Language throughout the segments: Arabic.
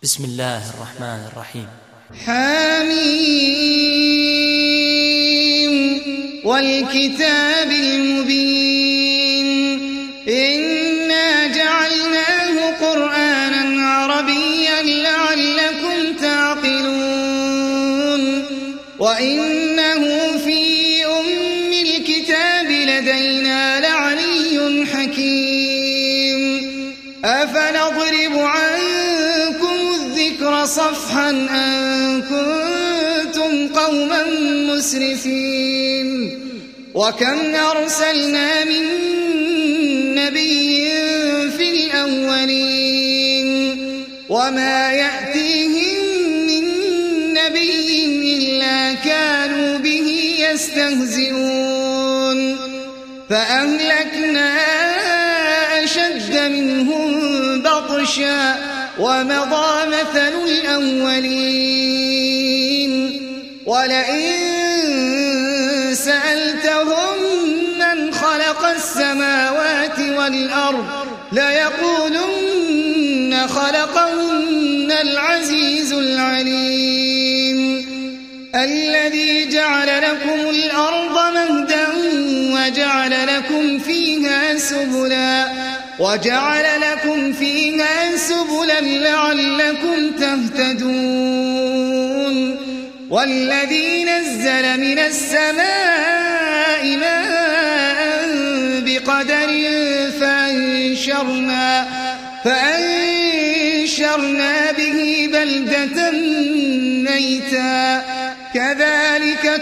بسم الله الرحمن الرحيم. حميم والكتاب المبين إنا جعلناه قرآنا عربيا لعلكم تعقلون وإنه في أم الكتاب لدينا لعلي حكيم أفنضرب عنكم الذكر صفحا أن كنتم قوما مسرفين وكم أرسلنا من نبي في الأولين وما يأتيهم من نبي إلا كانوا به يستهزئون فأهلكنا أشد منهم بطشا ومضى مثل الأولين ولئن سألتهم من خلق السماوات والأرض ليقولن خلقهن العزيز العليم الذي جعل لكم الأرض مهدا وجعل لكم فيها سبلا لعلكم تهتدون والذي نزل من السماء ماء بقدر فأنشرنا به بلدة ميتا كذلك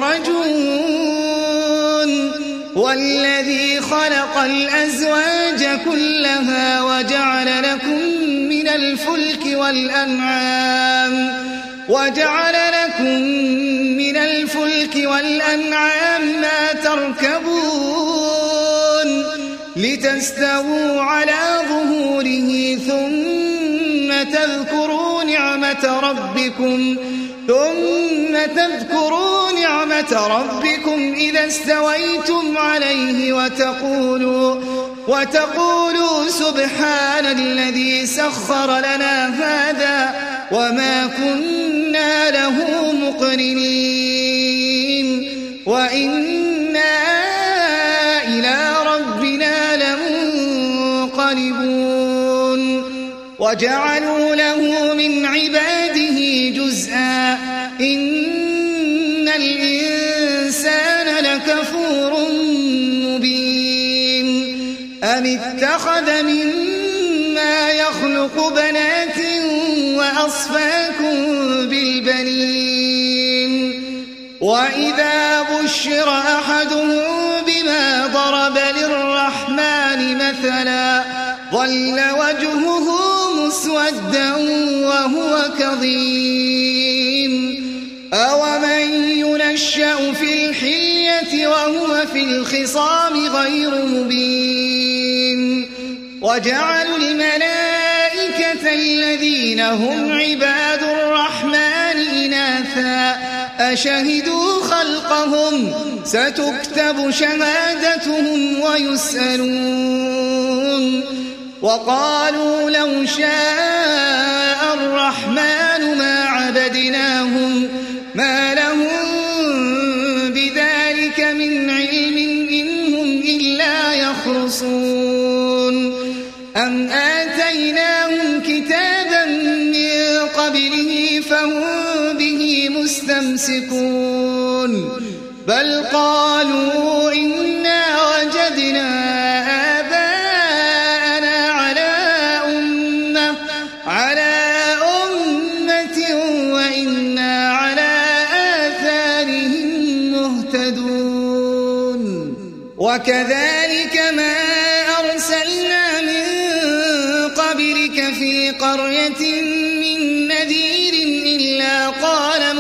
تخرجون والذي خلق الأزواج كلها وجعل لكم من الفلك والأنعام ما تركبون لتستووا على ظهوره ثم تذكروا نعمة ربكم إذا استويتم عليه وتقولوا سبحان الذي سخر لنا هذا وما كنا له مقرنين وإنا إلى ربنا لمنقلبون وجعلوا له من عباده جزءا إن الإنسان لكفور مبين أم اتخذ مما يخلق بنات وأصفاكم بالبنين وإذا بشر أحدهم بما ضرب للرحمن مثلا ظل وجهه مسودا وهو كظيم أومن ينشأ في الحلية وهو في الخصام غير مبين وجعلوا الملائكة الذين هم عباد الرحمن إناثا أشهدوا خلقهم ستكتب شهادتهم ويسألون وقالوا لو شاء الرحمن ما عبدناهم ما لهم بذلك من علم إن هم إلا يخرصون أم آتيناهم كتابا من قبله فهم به مستمسكون بل قالوا إنا وجدنا آباءنا على أمة وإنا على آثارهم مهتدون وكذلك ما أرسلنا من قبلك في قرية من نذير إلا قال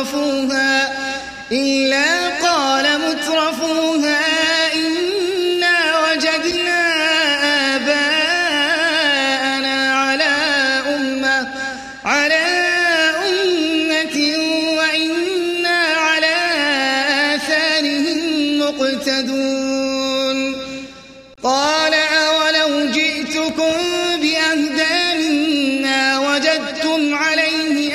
مترفوها إنا وجدنا آباءنا على أمة وإنا على آثارهم مقتدون قال أولو جئتكم بأهدى مما وجدتم وَأَشْرَكْتُمْ عَلَيْهِ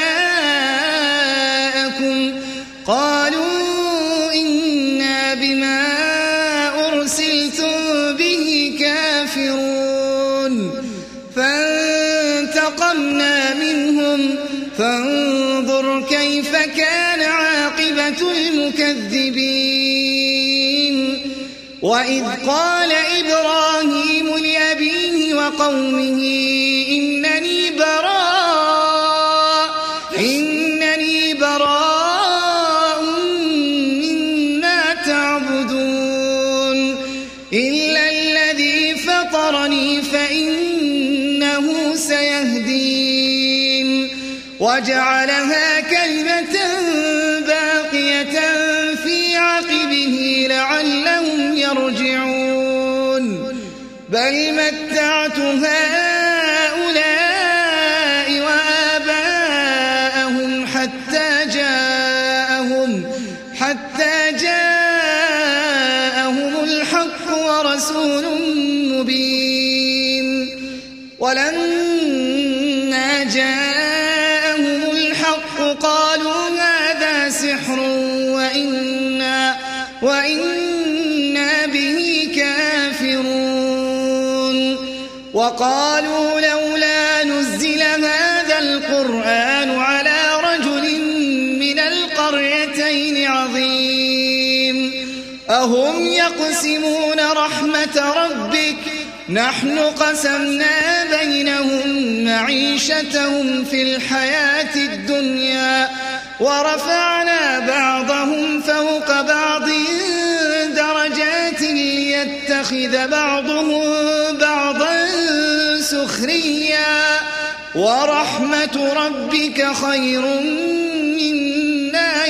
آبَاءَكُمْ قَالُوا إِنَّا بِمَا أُرْسِلْتُمْ بِهِ كَافِرُونَ فَانتَقَمْنَا مِنْهُمْ فَانظُرْ كَيْفَ كَانَ عَاقِبَةُ الْمُكَذِّبِينَ وَإِذْ قَالَ إِبْرَاهِيمُ لِأَبِيهِ وَقَوْمِهِ إِنَّنِي بَرَاءٌ مِّمَّا تَعْبُدُونَ إِلَّا الَّذِي فَطَرَنِي فَإِنَّهُ سَيَهْدِينِ وَجَعَلَهَا كَلِمَةً باقية في عقبه لعلهم يرجعون بل متعت هؤلاء وآباءهم حتى جاءهم الحق ورسول مبين ولما جاءهم الحق قالوا هذا سحر وإنا به كافرون وقالوا لولا نزل هذا القرآن على رجل من القريتين عظيم أهم يقسمون رحمة ربك نحن قسمنا بينهم معيشتهم في الحياة الدنيا ورفعنا بعضهم فوق بعض درجات ليتخذ بعضهم بعضا سخريا ورحمة ربك خير مما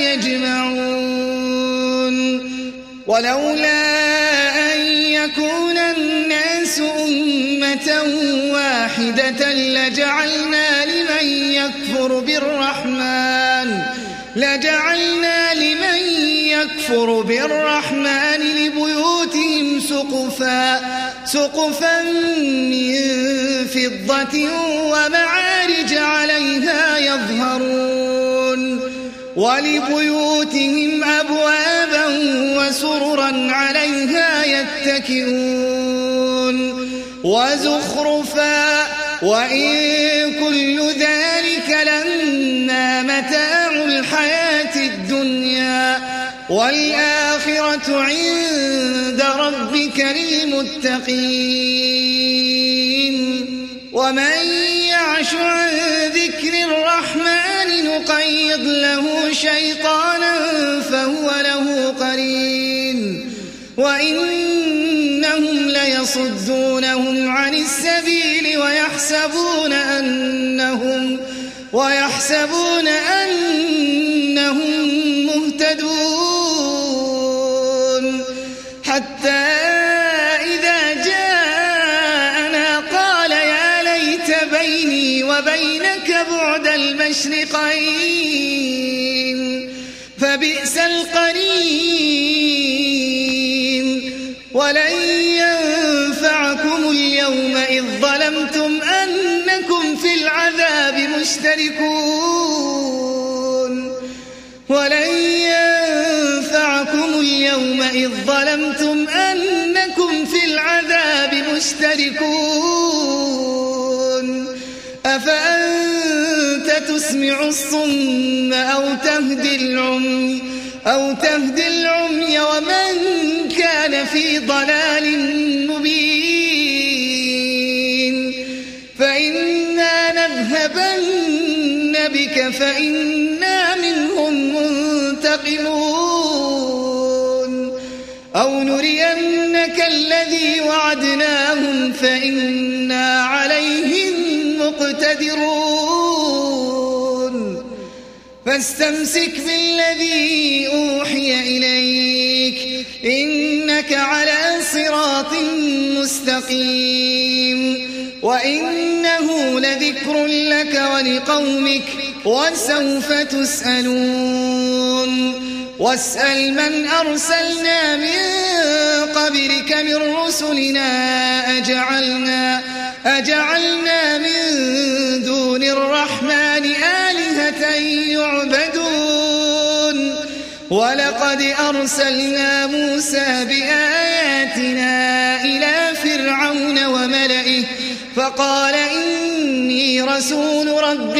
يجمعون ولولا أن يكون الناس أمة واحدة لجعلنا لمن يكفر بالرحمن لبيوتهم سقفا من فضة ومعارج عليها يظهرون ولبيوتهم أبوابا وسررا عليها يتكئون وزخرفا وإن كل ذلك لما متاع الحياة الدنيا والآخرة عند ربك للمتقين ومن يعش عن ذكر الرحمن نقيض له شيطانا فهو له قرين وإنهم ليصدونهم عن السبيل ويحسبون أنهم مهتدون حتى إذا جاءنا قال يا ليت بيني وبينك بعد المشرقين فبئس القرين ولن ينفعكم اليوم إذ ظلمتم أنكم في العذاب مشتركون أفأنت تسمع الصم أو تهدي العمي ومن كان في ضلال مبين فإنا نذهبن بك فإنا منهم منتقمون أو نرينك الذي وعدناهم فإنا عليهم مقتدرون فاستمسك بالذي أوحي إليك إنك على صراط مستقيم وإنه لذكر لك ولقومك وسوف تسألون واسأل من أرسلنا من قبلك من رسلنا أجعلنا من دون الرحمن آلهة يعبدون ولقد أرسلنا موسى بآياتنا إلى فرعون وملئه فقال إني رسول رب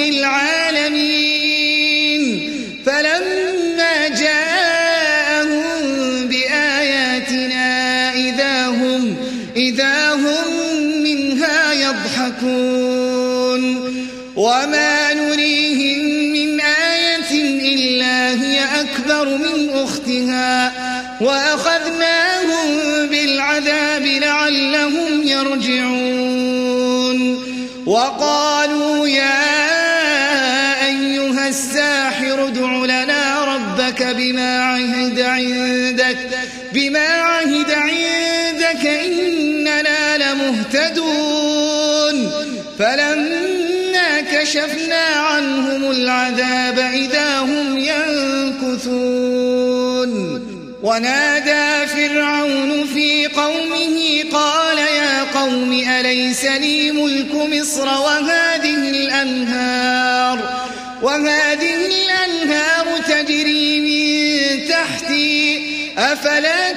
العالمين فلما جاءهم بآياتنا إذا هم منها يضحكون وما نريهم من آية إلا هي أكبر من أختها وأخذناهم بالعذاب لعلهم يرجعون وقالوا يا أيها الساحر ادع لنا ربك بما عهد عندك إننا لمهتدون فلما كشفنا عنهم العذاب إذا هم ينكثون ونادى فرعون في قومه قال يا قوم أليس لي ملك مصر وهذه الأنهار تجري من تحتي أفلا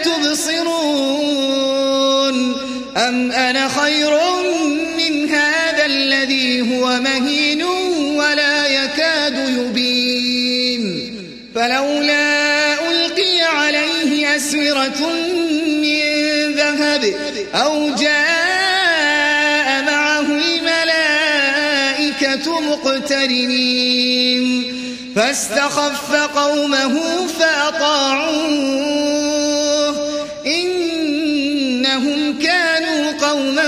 تبصرون أم أنا خير من هذا الذي هو مهين ولا يكاد يبين فلولا ألقي عليه أسورة من ذهب أو جاء معه الملائكة مقترنين فاستخف قومه فأطاعوه إنهم كانوا قوما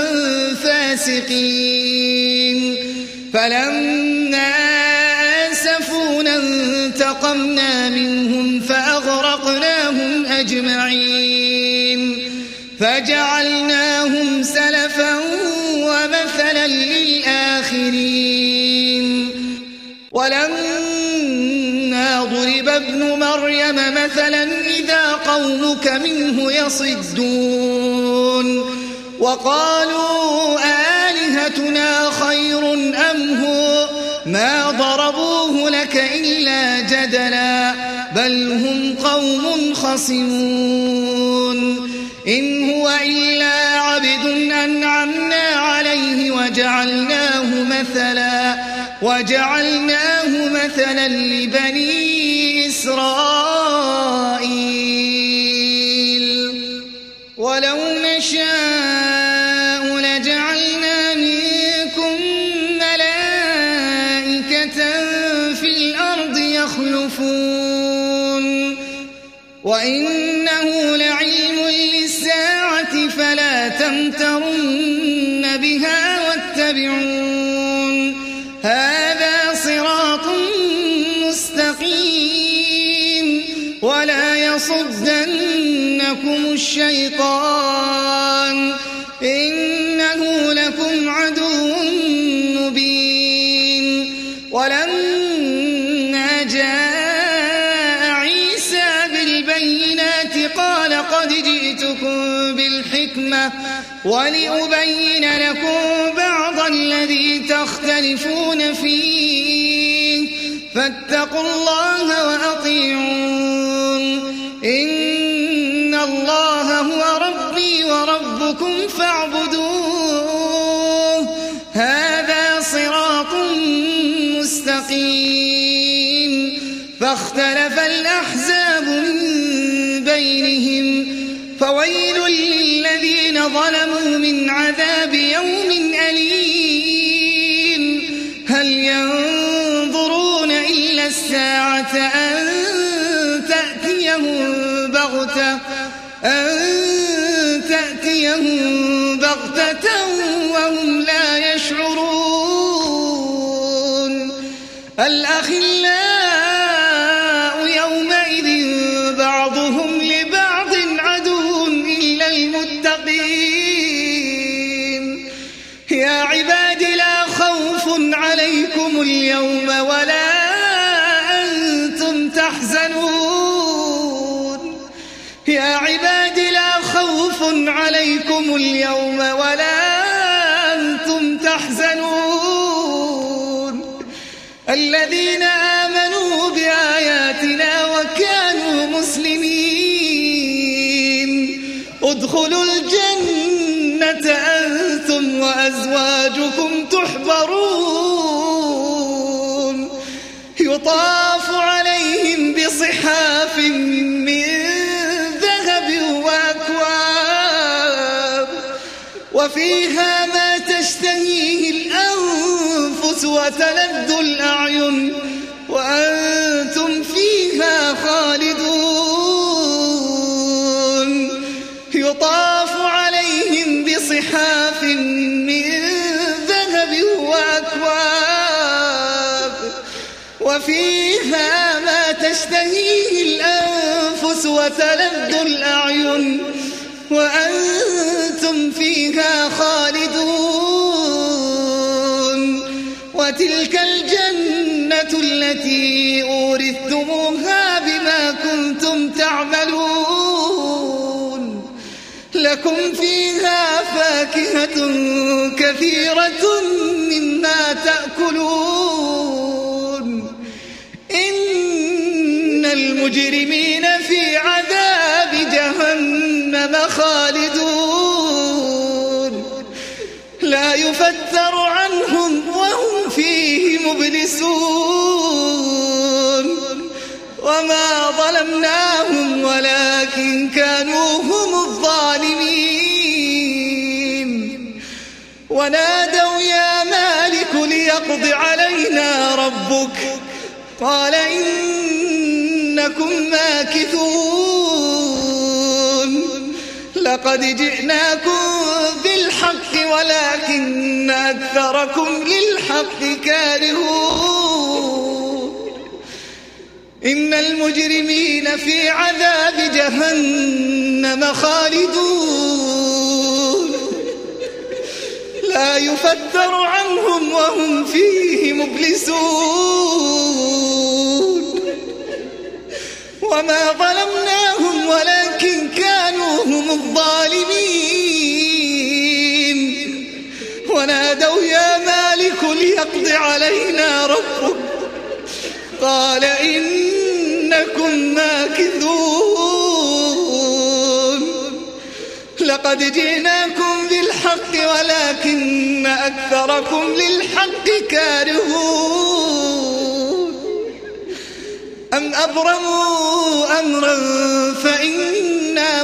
فاسقين فلما آسفونا انتقمنا منهم فأغرقناهم أجمعين فجعلناهم سلفا ومثلا للآخرين ولما ضرب ابن مريم مثلا إذا قومك منه يصدون وقالوا آلهتنا خير أم هو ما ضربوه لك إلا جدلا بل هم قوم خصمون إن هو إلا عبد أنعمنا عليه وجعلناه مثلا لبني إسرائيل ولو نشاء لجعلنا منكم ملائكة في الأرض يخلفون وإنه لعلم للساعة فلا تمترن بها واتبعون هذا صراط مستقيم ولا يصدنكم الشيطان إنه لكم عدو مبين ولما جاء عيسى بالبينات قال قد جئتكم بالحكمة ولأبين لكم بعض الذي تختلفون فيه فاتقوا الله وأطيعون إن الله هو ربي وربكم فاعبدوه هذا صراط مستقيم فاختلف الأحزاب من بينهم فويل للذين ظلموا من عذاب يوم أليم هل ينظرون إلا الساعة أن تأتيهم بغتة وهم لا يشعرون الأخلاء يومئذ بعضهم لبعض عدو إلا المتقين يا عباد لا خوف عليكم اليوم ولا أنتم تحزنون يا عباد لا خوف عليكم اليوم ولا أنتم الذين آمنوا بآياتنا وكانوا مسلمين ادخلوا الجنة أنتم وأزواجكم تحبرون يطاف عليهم بصحاف من ذهب وأكواب وفيها ما تشتهيه الأنفس وتلذ الأعين وأنتم فيها خالدون يطاف عليهم بصحاف من ذهب وأكواب وفيها ما تشتهيه الأنفس وتلذ الأعين وأنتم فيها خالدون وتلك الجنة التي أورثتموها بما كنتم تعملون لكم فيها فاكهة كثيرة مما تأكلون إن المجرمين في عذاب جهنم خالدون لا يفتر عنهم وهم فيه مبلسون وما ظلمناهم ولكن كانوا هم الظالمين ونادوا يا مالك ليقض علينا ربك قال إنكم ماكثون لقد جئناكم بالحق ولكن أكثركم للحق كارهون إن المجرمين في عذاب جهنم خالدون لا يفتر عنهم وهم فيه مبلسون وما ظلمناهم ولكن كانوا هم الظالمين ونادوا يا مالك ليقض علينا ربك قال إنكم ماكثون لقد جئناكم بالحق ولكن أكثركم للحق كارهون أم أبرموا أمرا فإنا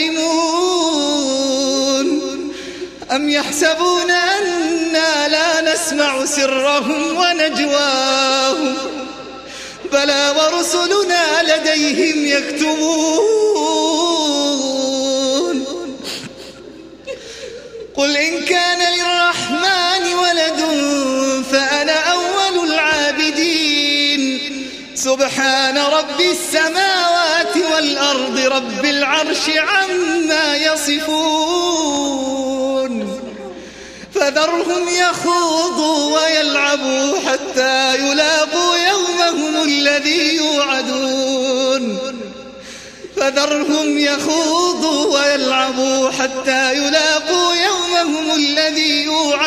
مبرمون أم يحسبون أنا لا نسمع سرهم ونجواهم بلى ورسلنا لديهم يكتبون قل إن كان للرحمن ولد فأنا أول العابدين سبحان رب السماوات والأرض رب العرش عما يصفون فذرهم يخوضوا ويلعبوا حتى يلاقوا يومهم الذي يوعدون فذرهم يخوضوا ويلعبوا حتى يلاقوا يومهم الذي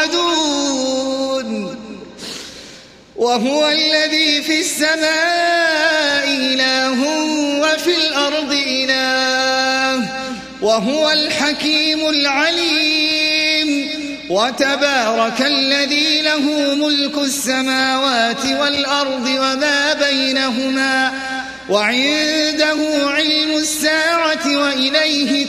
يوعدون وهو الذي في السماء إله وفي الأرض إله وهو الحكيم العليم وتبارك الذي له ملك السماوات والأرض وما بينهما وعنده علم الساعة وإليه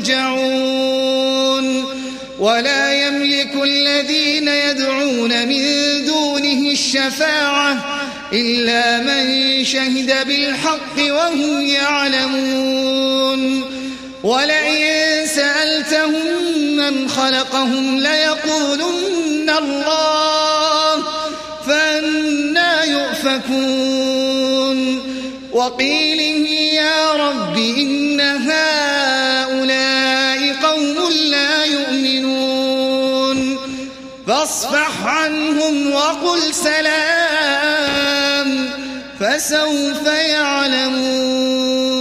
ترجعون ولا يملك الذين يدعون من دونه الشفاعة إلا من شهد بالحق وهم يعلمون ولئن سألتهم من خلقهم ليقولن الله فأنى يؤفكون وقيله يا رب إن هؤلاء قوم لا يؤمنون فاصفح عنهم وقل سلام فسوف يعلمون